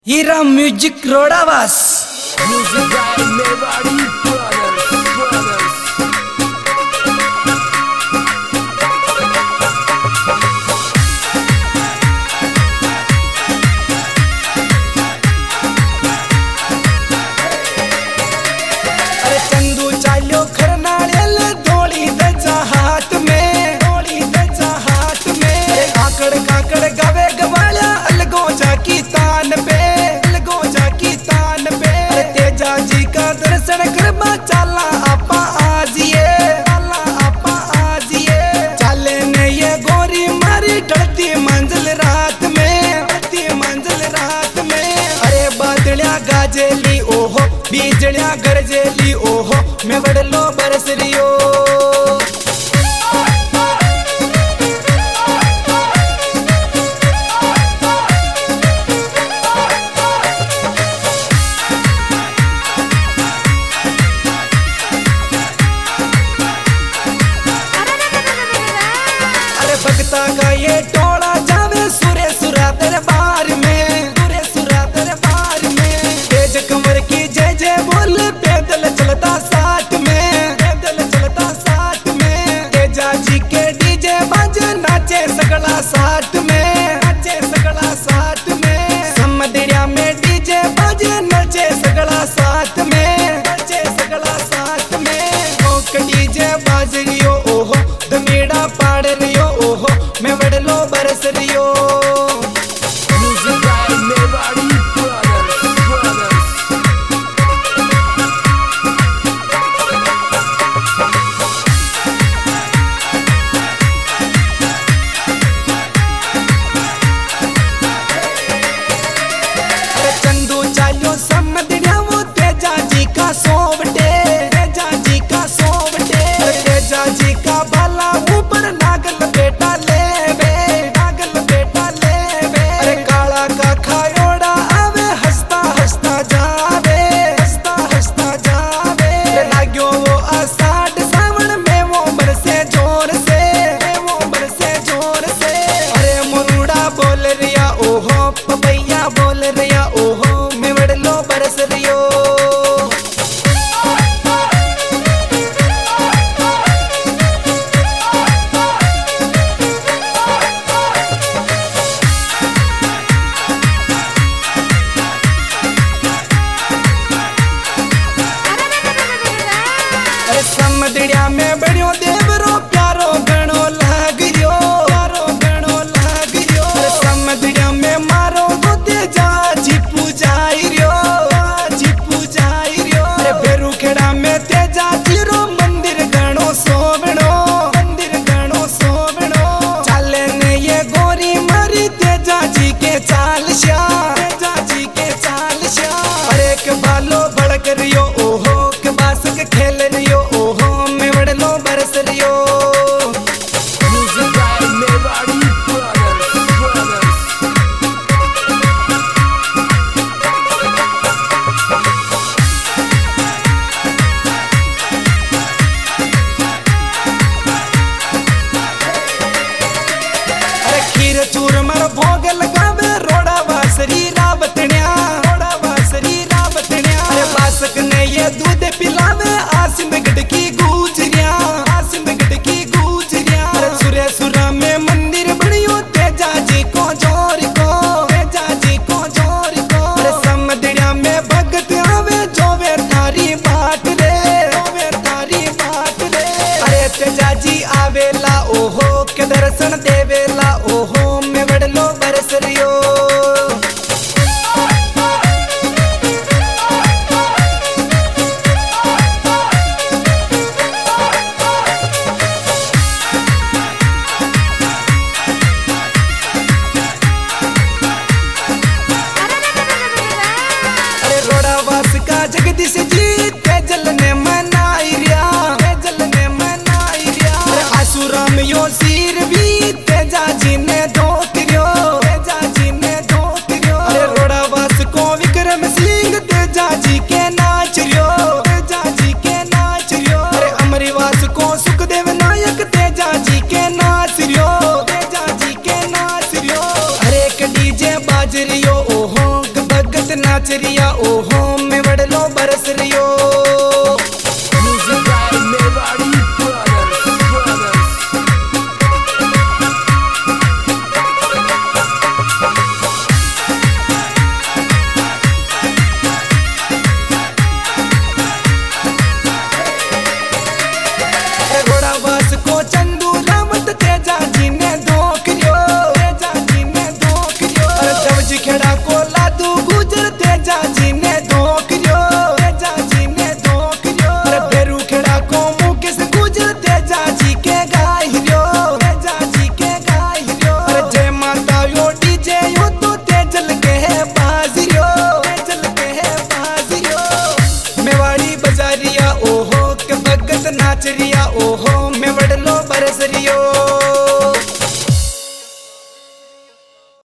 हीरा music Rodawas Music guy Mewari brothers. अरे चंदू चालो खरनाड़ेल धोली दजा हाथ में आकड़ काकड़ गावे गवाला अलगो जाकी तान पे अरे तेजा जी का दर्शन करवा चाला आपा आजिए चाले ने ये गोरी मारी ढलती मंजिल रात में अरे बादलिया गाजेली ओहो बीजलिया गरजेली ओहो मैं वडलो बरस रियो भगता का ये टोला जावे सुरे सुरा दरबार में तेज कमर की जय जय बोल पैदल चलता साथ में तेजा जी के डीजे बाजे नाचे सगला साथ में समदरिया में डीजे बाजे नाचे सगला साथ में ओक डीजे बाज रियो ओहो दमेड़ा पाड़ रियो ओहो मैं वडलो बरस रियो Music guy Mewari brothers. अरे चंदू चालो समदड़िया वो तेजा जी का सोवटे तेजा जी का बाला ऊपर नागल बेटा लेवे अरे काला का खायोड़ा आवे हंसता जावे लाग्यो वो आषाढ़ सावन में वो बरसे जोर से अरे मुरुड़ा बोल रिया ओहो पपैया बोल रिया ओहो मैं वडलो बरस रियो अरे समदड़िया में बड़ियो देवरो प्यारो गणो लागरियो अरे समदड़िया में मारो गो तेजा जी पूजाई रियो अरे बेरू खेड़ा में तेजा जी रो मंदिर गणो सोवणो चाले ने ये गोरी मारी तेजा जी के चाल श्या अरे के बालो भड़क रियो ओहो के बासक खेल रियो ओहो मैं वडलो बरस रियो Music guy Mewari brothers. अरे खीर चूरमर भोग लगावे रोड़ा वासरी रावतण्या अरे बासक ने ये दूध पिलावे आसिम गटकी गूजरिया अरे सुरे सुरा में मंदिर बनियो तेजा जी को जोर को अरे समदड़िया में भगत आवे जोवे थारी बाट रे अरे तेजा जी आवेला ओहो के दर्शन देवेला ओहो मैं वडलो बरस रियो अरे रोडावास का जगदीश जी तेजल ने मनाई रिया अरे आसुराम यो सिर भी तेजा जी ने धोतिरियो अरे रोडावास को विक्रम सिंह तेजा जी के नाच रियो अरे अमरीवास को सुखदेव नायक तेजा जी के नाच रियो हरे एक डीजे बाज रियो ओहो बग नाच रिया ओहो मेवड़लो बरस रियो। Music by Mewari Brothers. घोड़ा बस को चंदू रावत तेजा जी ने धोक रियो, तेजा जी ने धोक रियो। जब जी खेड़ा को